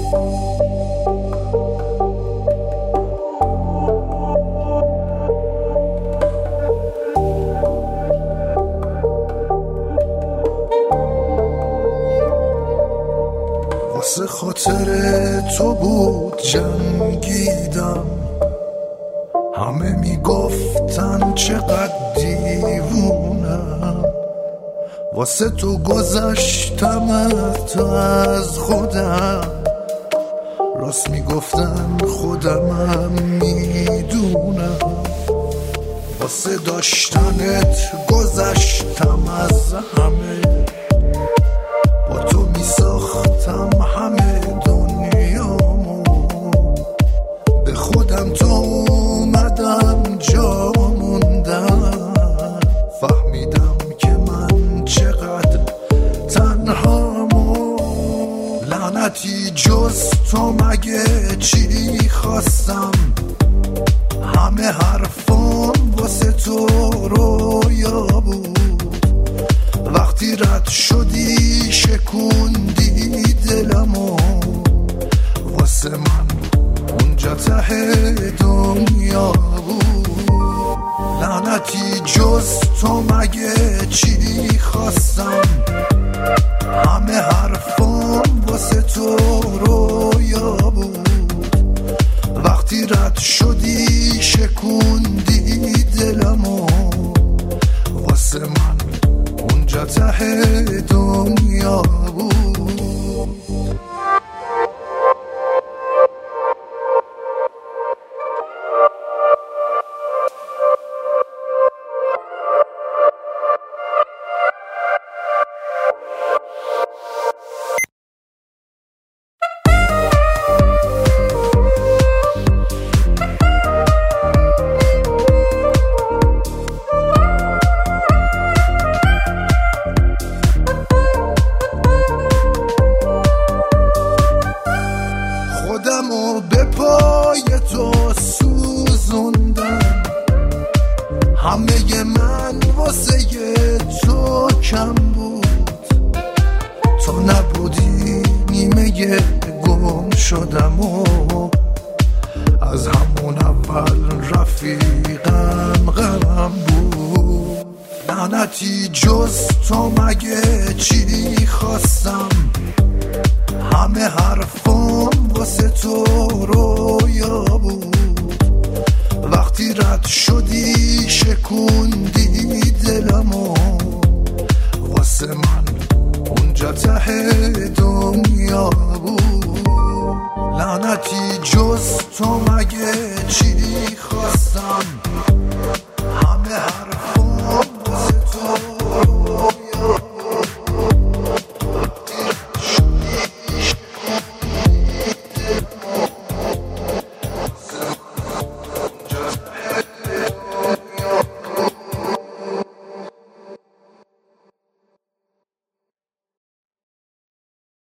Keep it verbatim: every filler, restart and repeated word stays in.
واسه خاطر تو بود جنگیدم، همه میگفتن چقدر دیوونم، واسه تو گذشتم از از خودم، راست میگفتن خودمم میدونم، واسه داشتنت گذشتم از همه، با تو میساختم همه دنیامو، به خودم تو اومدم جا موندم، فهمیدم که من چقدر تنهامو، لعنتی جز تو مگه چی خواستم، همه حرفام واسه تو رویا بود، وقتی رد شدی شکوندی دلمو، واسه من اونجا ته دنیا بود، لعنتی جز تو مگه چی خواستم، همه حرفام واسه تو رویا بود، وقتی رد شدی شکوندی دلمو، واسه من اونجا ته دنیا بود. خودمو به پای تو سوزوندم، همه من واسه تو کم بود، تو نبودی نیمه گم شدم و از همون اول رفیقم غمم بود، لعنتی جز تو مگه چی خواستم، همه حرفام واسه تو رویا بود، وقتی رد شدی شکوندی دلمو، واسه من اونجا ته دنیا بود، لعنتی جز تو مگه